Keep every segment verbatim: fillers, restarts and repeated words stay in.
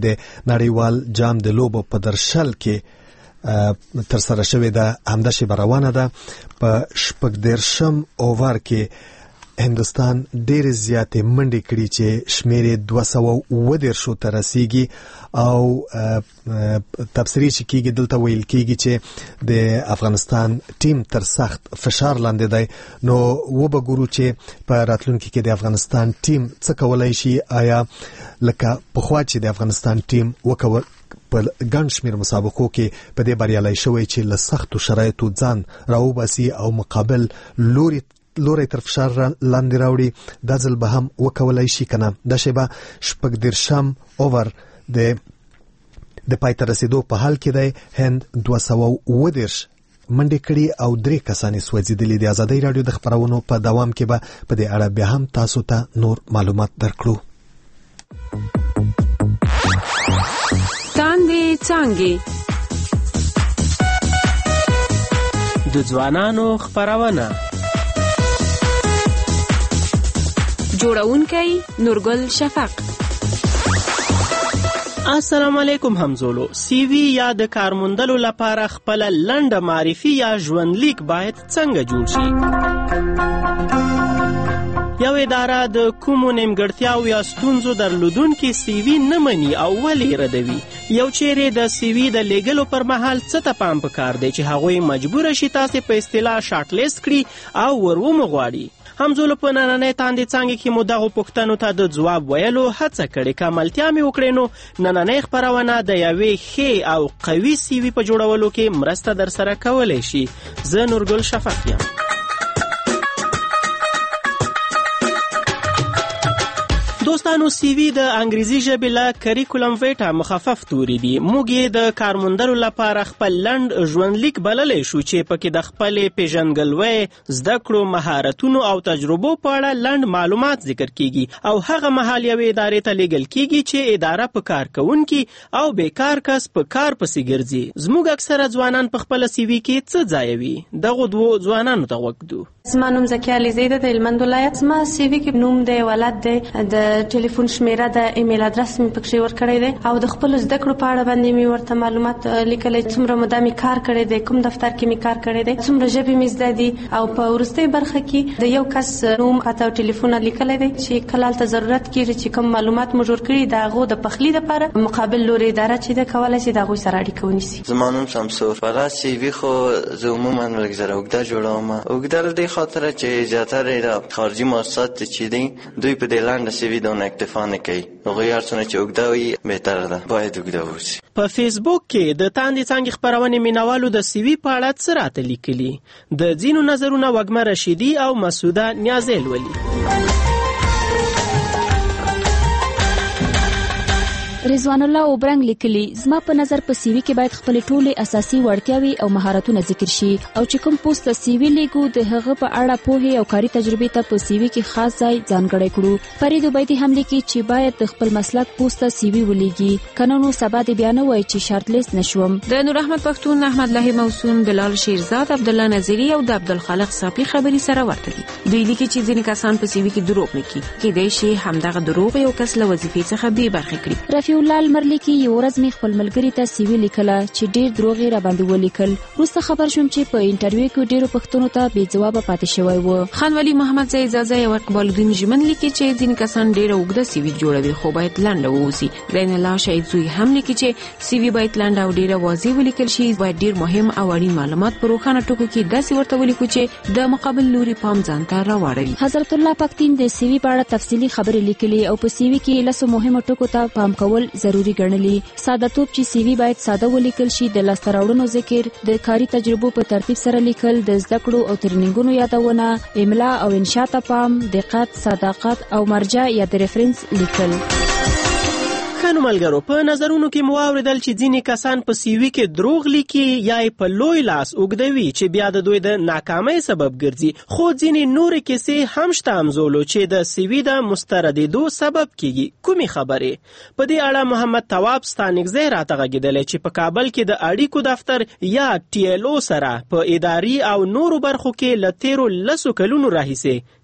د نړیوال جام د لوبو په درشل کې تر سره شوې ده. همدا شیبه روانه ده. په شپږ دېرشم اوور کې هندوستان ډېر زیاتې منډې کړي چې شمیر دوه سوه اووه دېرشو ته رسیږي او تبصرې چې کېږي دلته ویل کېږي چې د افغانستان ټیم تر سخت فشار لاندې دی. نو وبګورو چې په راتلونکي کې د افغانستان ټیم څه کولای شي. آیا لکه پخوا چې د افغانستان ټیم وکول په ګڼ شمېر مسابقو کې په دې بریالی شوی چې له سختو شرایطو ځان راوباسي او مقابل لوري لوري تر فشار لاندې راوړي، دا ځل به هم وکولای شي که نه؟ دا شیبه شپږ دېرشم اوور د د پای ته رسېدو په حال کې دی. هند دوه سوه اووه دېرش منډې کړي او درې کسانې سوځېدلي. د ازادۍ راډیو د خپرونو په دوام کې به په دې اړه بیا هم تاسو ته نور معلومات درکړو. څانګې څانګې د ځوانانو خپرونه، جوړونکی نورګل شفق. السلام علیکم همزولو. سی وی یا د کارموندلو لپاره خپل لنډه معرفي یا ژوندلیک باید څنګه جوړ شي؟ یو اداره د کومو نیمګړتیاو یا ستونزو درلودونکي سی وی نه مني او ولې ردوي؟ یو چیرې د سی وی د لیږلو پر مهال څه ته پام پکار دی چې هغوی مجبوره شي تاسې په اصطلاح شارټ لیست کړي او ور ومغواړي؟ همزولو په نننۍ تاندې څانګې کې مو دغو پوښتنو ته د ځواب ویلو هڅه کړې. که ملتیا مې وکړې نو نننۍ خپرونه د یوې ښې او قوي سی وي په جوړولو کې مرسته در سره کولی شي. زه نورګل شفق یم. دوستانو، سی وی د انګریزي ژبې له کریکولم ویټا مخفف توري دي. موږ یې د کارموندلو لپاره خپل لنډ ژوندلیک بللی شو چې پکې د خپلې پیژندګلوۍ، زده کړو، مهارتونو او تجربو په اړه لنډ معلومات ذکر کیږي او هغه مهال یوې ادارې ته لیږل کیږي چې اداره په کار کوونکي او بیکار کس په کار پسې ګرځي. زموږ اکثره ځوانان په خپله سی وي کې څه ځایوي؟ دغو دوو ځوانانو ته غوږ ږدو. زما نوم زکیه علیزی ده د هلمند ولایت. زما سی وي کې نوم دی، ولادت دی، د ټلیفون شمیره ده، ایمیل ادرس مې پکې ورکړی دی او د خپلو زده کړو په اړه باندې مې ورته معلومات لیکلی، څومره موده مې کار کړی دی، کوم دفتر کې مې کار کړی دی، څومره ژبې مې زده دي او په وروستۍ برخه کې د یو کس نوم، خط او ټلیفون لیکلی دی چې کله هلته ضرورت کېږي چې کوم معلومات مو جوړ کړي د هغو د پخلي دپاره مقابل لوري اداره چې ده کولی شي د هغوی سره اړیکه ونیسي. زما نوم شمسور. فرا سی وي خو زه عموما لږ زره اوږده جوړوم. اوږده له دې خاطره چې زیاتره د خارجي مؤسسات چې دي دوی په دې لنډه سی وي دونه اکتفا نه کوي. هغوی هر څومره چې اوږده وي بهتره ده، باید اوږده وشي. په فیسبوک کې د تاندې څانګې خپرونې مینوالو د سی وي په اړه څه راته لیکلي؟ د ځینو نظرونه وږمه رشیدي او مسعوده نیازی لولي. رضوان الله اوبرنګ لیکلي، زما په نظر په سی وي کې باید خپل ټولې اساسي وړتیاوې او مهارتونه ذکر شي او چې کوم پوسټ ته سی وي لیکو د هغه په اړه پوهې او کاري تجربې ته په سی وي کې خاص ځای ځانګړی کړو. فرید عبیدي هم لیکي چې باید د خپل مسلک پوسټ ته سی وي ولیږي، کنه نو سبا دې بیا نه وایي چې شارټ لیست نشوم. د نور احمد پښتون، احمد الله موسوم، بلال شیرزاد، عبدالله نظری او د عبدالخالق صافي خبري سره ورته دي. دوی لیکي چې ځینې کسان په سی وي کې دروغ لیکي، کېدای شي همدغه دروغ یو کس له وظیفې څخه بې برخې کړي. ولال مرلی کې یو ورځ می خپل ملګری ته سی وی لیکله چې ډیر دروغ یې را باندې ولیکل. وروسته خبر شوم چې په انټرویو کې ډیرو پښتنو ته بې جواب پاتې شوی و. خان ولی محمد زئی اجازه یې ورکول دین ژمن لیکي چې ځینې کسان ډیر اوږده سی وی جوړوي خو باید لنډه ووسی. زین الله شهید زوی هم لیکي چې سی وی باید لنډه او ډیره واضح ولیکل شي، باید ډیر مهم او اړین معلومات په روښانه ټکو کې داسې ورته ولیکو چې د مقابل لوري پام ځان ته راوړي. حضرت الله پښتین د سی وی په اړه تفصیلی خبرې لیکلي او په سی وی کې لاسو مهمه ټکو ته پام کول ضروری ګڼلي. ساده توپ چې سی وی باید ساده ولیکل شي، د لاسته راوړنو ذکر، د کاري تجربو په ترتیب سره لیکل، د زده کړو او ټریننګونو یادونه، املا او انشاء ته پام، دقت، صداقت او مرجع یا د ریفرنس لیکل. خانو ملګرو، په نظرونو کې مو اوریدل چې ځینې کسان په سی وي کې دروغ لیکي یا یې په لوی لاس اوږدوي چې بیا د دوی د ناکامۍ سبب ګرځي، خو ځینې نورې کیسې هم شته همزولو چې د سی وي د مستردېدو سبب کیږي. کومې خبرې؟ په دې اړه محمد تواب ستانکزی راته غږېدلی چې په کابل کې د اړیکو دفتر یا ټي ایل او سره په اداري او نورو برخو کې له تیرو لسو کلونو راهیسې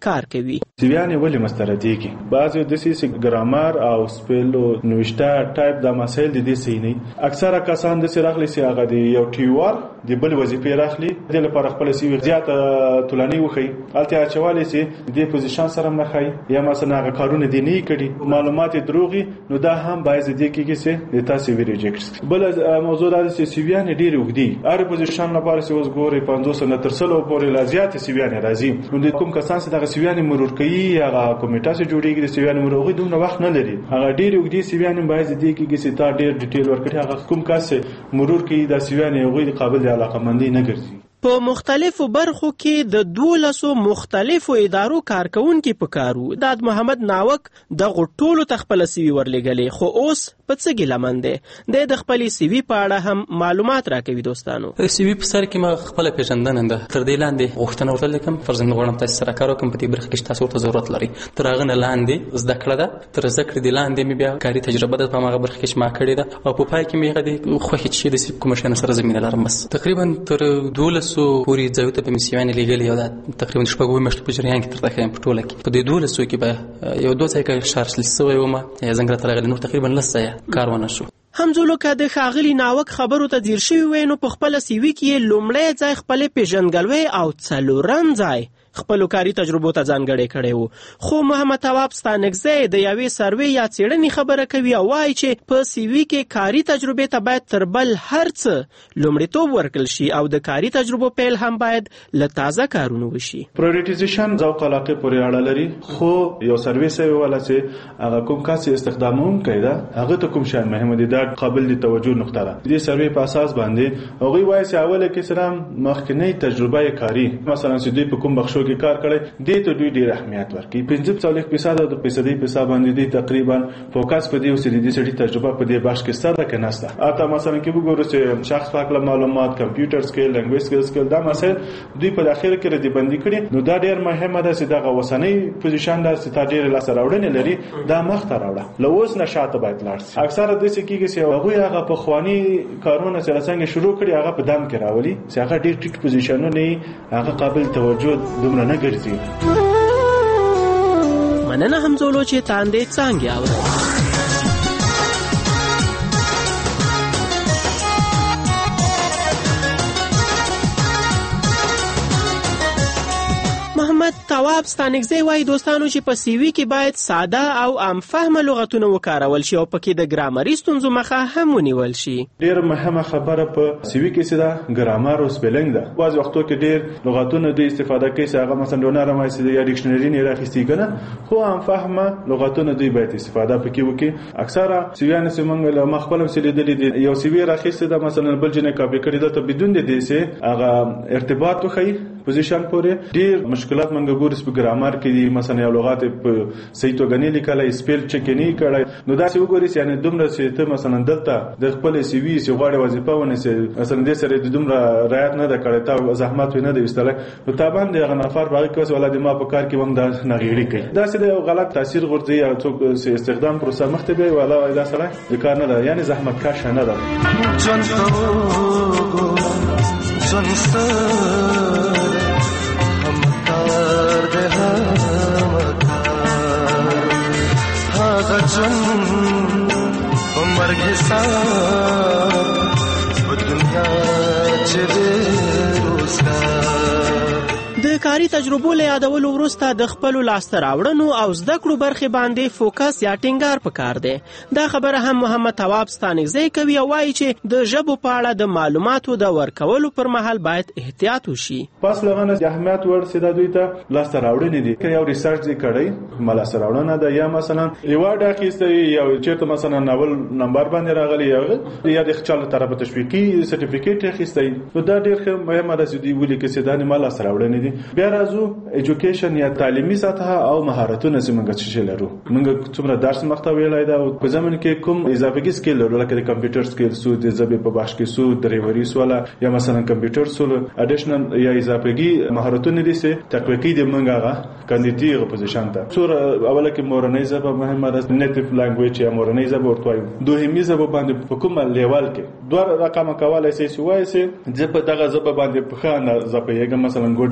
کار کوي. سیویانې ولې مستردي کی بعضې داسې ګرامر او سپیل او نوشته ټایپ دا مسایل د دې صحیح نه. اکثره کسان داسې راغلي چې هغه د یو ټیوار د بل وظیفې راخلي د لپاره خپل سیوی زیاته تولنی وخی الته اچولې چې د پوزیشن سره نه خای یا مثلا هغه کارونه دي نه کړي معلومات دروغي نو دا هم باید د دې کېږي چې د تاسو وی ریجکټ. بل موضوع دا چې سیویان ډیر وګدي هر پوزیشن لپاره چې اوس ګوري پنځوس نه تر سلو پورې لازیات سیویان راځي. نو د کوم کسان چې دغه سیویان مرور کوي هغه کمیټه چې جوړیږي د سیویان مرور دومره وخت نه لري هغه ډیر وګدي سیویان باید د دې کېږي چې تا ډیر ډیټیل ورکړي هغه کوم کس مرور کوي د سیویان هغه قابل د علاقمندي نه ګرځي. په مختلفو برخو کې د دولسو مختلفو ادارو کارکونکي پکارو. داد محمد ناوک د غټولو تخپل سیوی ورلګلې خو اوس په څه ګلمن دی د د خپل سیوی په اړه هم معلومات راکوي. دوستانو سیوی په سر کې ما خپل پیژندنه ده تر دې لاندې غوښتنه ورته لیکم فرضاً غواړم تاسو سره کار وکړم په دې برخه کې تاسو ته ضرورت لري تر هغه نه لاندې زده کړه ده تر زده کړې د لاندې مې بیا کاري تجربه ده په هغه برخه کې چې ما کړې ده او په پای کې مې هغه خوښ چې د سیب کوم شنه سره زمينه لرم. بس تقریبا تر دولسو پورې ځای ته په مسیوان لګلې او دا تقریبا شپږ میاشتې په جریان کې تر دغه په ټوله کې په دې دولسو کې به یو دوه ځای کې شارسل سوی و ما زنګره ترغلې نو تقریبا لسه کار ونه شو. همزولو که د ښاغلي ناوک خبرو ته ځیر شوي وای نو په خپله سیوي کې لومړی ځای خپلې پیژندګلوۍ او څلورم ځای خپلو کاري تجربو ته ځانګړی کړی و. خو محمد تواب ستانکزی د یوې سروې یا څېړنې خبره کوي او وایي چې په سیوي کې کاري تجربې ته باید تر بل هر څه لومړیتوب ورکړل شي او د کاري تجربو پیل هم باید له تازه کارونو وشي. پرایورټیزیشن ذوق علاقې پورې اړه لري خو یو سروې سوی والا چې هغه کوم کس استخدامونکی ده هغه ته کوم شیان مهمه دي دا قابل د توجه نقطه ده. د دې سروې په اساس باندې هغوی وایي چې اوله کې سره مخکنۍ تجربه کاري مثلا چې دوی په کوم بخشو کې کار کړی دې ته دوی ډېر اهمیت ورکوي. پنځه څلوېښت فیصده د فیصدۍ په حساب باندې دوی تقریبا فوکس په دې و چې د دې سړي تجربه په دې بخش کې سته که نشته. حتی مثلا کې وګورو چې شخص په هکله معلومات کمپیوټر سکیل لنګویج سکیل سکیل دا مسایل دوی په داخل کې ردبندي کړي نو دا ډېر مهمه ده چې دغه اوسنۍ پوزیشن ده چې تا ډېرې لاسته راوړنې لري دا مخته راوړه له اوس نه شاته باید لاړ شي. اکثره داسې کېږي چې هغوی هغه پخواني کارونه چې څنګه شروع کړي هغه په دم کې راولي چې هغه ډېر ټیټ پوزیشنونه یې هغه قابل توجه دومره نه ګرځي. مننه همزولو چې تاندې څانګې اورئ. محمد تواب ستانکزی وایي دوستانو چې په سیوي کې باید ساده او عام فهمه لغتونه وکارول شي او پکې د ګرامري ستونزو مخه هم ونیول شي. ډېر مهمه خبره په سیوي کې چې ده ګرامر او سپیلنګ ده. بعضې وختو کې ډېر لغتونه دوی استفاده کوي چې هغه مثلا ډونر هم چې یا ډکشنري نه راخیستي کنه خو عام فهمه لغتونه دوی باید استفاده پکې وکړي. اکثره سیویان چې موږ له مخ خپل چې لیدلې دي یو سیوی راخیستي ده مثلا بل جنې کاپي کړی ده ته بدون د دې چې هغه ارتباط وخی پوزیشن پورې ډېر مشکلات منګه ګورس په ګرامر کې مثلا یو لغت په صحیح توګه نه لیکلای سپیل چک نه کړای نو دا څه وګورئ یعنی دومره چې ته مثلا دلته د خپل سی وی سی غواړي وظیفه ونه سي مثلا دې سره د دومره رعایت نه کړی تا زحمت نه دی وستله نو تا باندې غ نفر باغ کې ولادي ما په کار کې وم دا نغېړي کوي دا څه د غلط تاثیر غورځي یا څوک استخدام پروسه مخته به ولا دا سره د کار نه ده یعنی زحمت کاش نه ده. مرګ حساب په دنیا چې د کاري تجربو له یادولو وروسته د خپلو لاسته راوړنو او زده کړو برخې باندې فوکس یا ټینګار پکار دی. دا خبره هم محمد تواب ستانکزی کوي او وایي چې د ژبو په اړه د معلوماتو د ورکولو پر مهال باید احتیاط وشي. پس له نه اهمیت ورسې د دوی ته لاسته راوړنې دي که یو ریسرچ دی کړی ما لاسته راوړنه ده یا مثلا ایوارډ اخیستی یا چېرته مثلا ناول نمبر باندې راغلی یا د خپل طرفه تشویقي سرټیفیکیټ اخیستی نو دا ډېر ښه مهمه ده چې دوی ولیکي چې دا ما لاسته راوړنې دي. بیا راځو ایجوکیشن یا تعلیمي سطح او مهارتونه چې موږ څه لرو موږ څومره درس مخته ویلای دا او په زمون کې کوم اضافي سکیل لرو لکه د کمپیوټر سکیل سو د زبې په باش کې سو ډرایوري سواله یا مثلا کمپیوټر سو اډیشنل یا اضافي مهارتونه دي چې تقویه کوي د موږ هغه کاندیدټي پوزیشن ته څور اوله کې مورنۍ ژبه مهمه ده نیټیو لانګویج یا مورنۍ ژبه ورته وایو دوهمي ژبه باندې په کومه لیول کې دوه رقم کولای شي چې وایي چې په دغه ژبه باندې په خانه ژبه یې مثلا ګډ لیول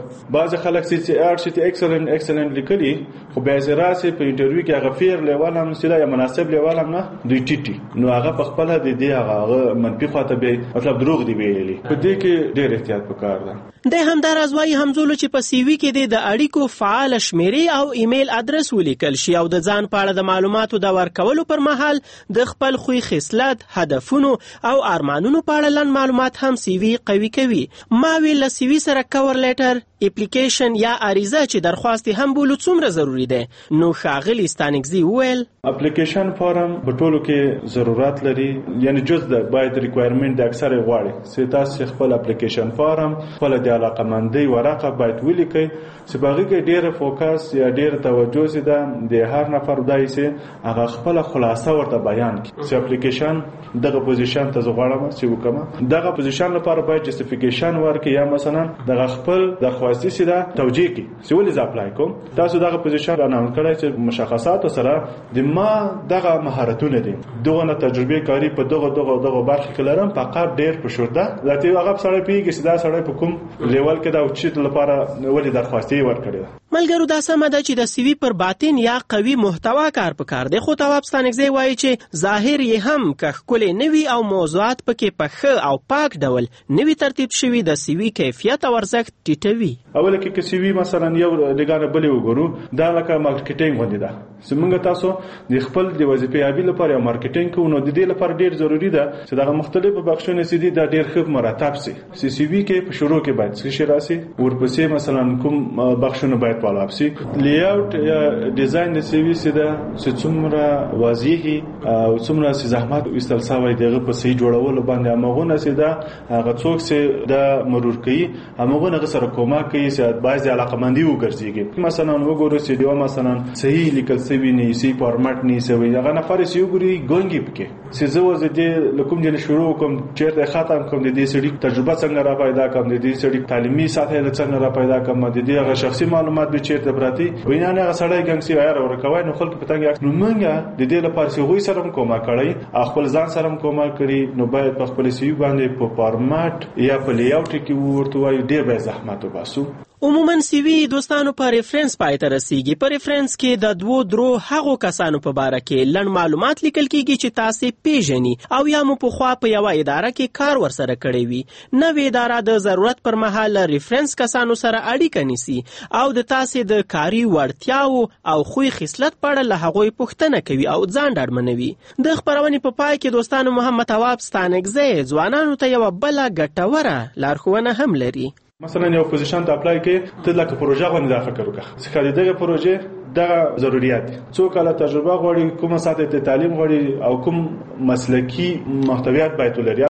بعض خلک چې ار شي ته ایکسلنت ایکسلنت لیکلي خو به زراسه په انټرویو کې هغه فیر لیول هم سلا یا مناسب لیول هم نه دوی ټیټي نو هغه په خپل د دې هغه منفي خواته به مطلب دروغ دی ویلي په دې کې ډېر احتیاط وکړ ده د همدار ازوای همزولو چې په سی وی کې د اړیکو فعال شمیرې او ایمیل ادرس ولیکل شي او د ځان په اړه د معلوماتو د ورکولو پر مهال د خپل خوې خصلت هدفونو او ارمانونو په اړه لن معلومات هم سی وی قوي کوي ما ویل له سی وی سره کور لیټر اپلیکیشن یا عریضه چې درخواست هم بولو څومره ضروری ده نو ښاغلي ستانکزي وویل اپلیکیشن فارم په ټولو کې ضرورت لري یعنی جز د باید ریکوایرمنت د اکثر غواړي چې تاسو خپل اپلیکیشن فارم خپل د علاقمندۍ ورقه باید ولیکئ چې باغی کې ډیره فوکس یا ډیره توجه سي ده د هر نفر دای سي هغه خپل خلاصه ورته بیان کړي چې اپلیکیشن دغه پوزیشن ته زغړم چې وکم دغه پوزیشن لپاره باید جسټیفیکیشن ورکړي یا مثلا دغه خپل درخواستي سي ده توجیه کړي چې ولې ز اپلای کوم تاسو دغه پوزیشن اناونس کړئ چې مشخصات سره د ما دغه مهارتونه دي دغه تجربه کاری په دغه دغه دغه برخه کې لرم فقط ډیر پښورده ذاتي هغه سره پیږي چې دا سره په کوم لیول کې دا اوچت لپاره ولې درخواستي ورکړي ملګرو دا سمه ده چې د سی وی پر باطن یا قوي محتوا کار پکار دی خو تواب ستانکزی وایي چې ظاهر یې هم که ښکلې نوي او موضوعات پکې په ښه او پاک ډول نوي ترتیب شوي د سی وی کیفیت او ارزښت ټیټوي اوله کې که سی وی مثلا یو لګانه بلې وګورو دا لکه مارکیټینګ غوندې ده زمونږ تاسو د خپل د وظیفې یابي لپاره مارکیټینګ کوو نو د دې لپاره ډیر ضروری ده چې دغه مختلفو بخښونه سي دي دا ډیر ښه مرتب سي سی سی وی کې په شروع کې باید څه شي راسي ورپسې مثلا کوم بخښونه باید پالاب سي لیاوټ یا ډیزاین د سی وی سي ده چې څومره واضحي او څومره سي زحمت وستل سوی دغه په صحیح جوړولو باندې امغونه سي ده هغه څوک سي د مرور کوي امغونه سره کومه کوي چې بعضي علاقمندي وګرځيږي مثلا وګورئ چې دیو مثلا صحیح لیکل سوي نه سي فارمټ نه سوي هغه نفر سي وګوري ګونګي پکې چې زه وځ دې لکوم دې شروع کوم چیرته ختم کوم دې سړي تجربه څنګه را پیدا کوم دې سړي تعلیمي ساته څنګه را پیدا کوم دې هغه شخصي معلومات به چیرته براتی وینانه هغه سړی ګنګسي وایره ورکوي نو خلک پتنګ نو مونږه د دې لپاره چې غوي سره کومه کړی خپل ځان سره کومه کړی نو باید په خپل سی باندې په فارمټ یا په لیاوټ کې ورته وایي ډېر به زحمت وباسو عموما سی وی دوستانو په ریفرنس پای ته رسیږي په ریفرنس کې د دوو درو هغو کسانو په باره کې لړ معلومات لیکل کیږي چې تاسو پیژني او یا مو په خوا په یو اداره کې کار ورسره کړی وي نوې اداره د ضرورت پر مهال ریفرنس کسانو سره اړیکه نیسي او د تاسو د کاري وړتیاو او خوې خصلت په اړه له هغوی پوښتنه کوي او ځان ډاډمنوي د خبرونې په پای کې دوستانو محمد تواب ستانکزی ځوانانو ته یو بل ګټوره لارښوونه هم لري مثلا یو پوزیشن ته اپلای کې ته لکه پروژه باندې دا فکر وکړه چې کله دغه پروژه دغه ضرورت څو کاله تجربه غواړي کومه ساعت ته تعلیم غواړي او کوم مسلکی محتویات باید ولري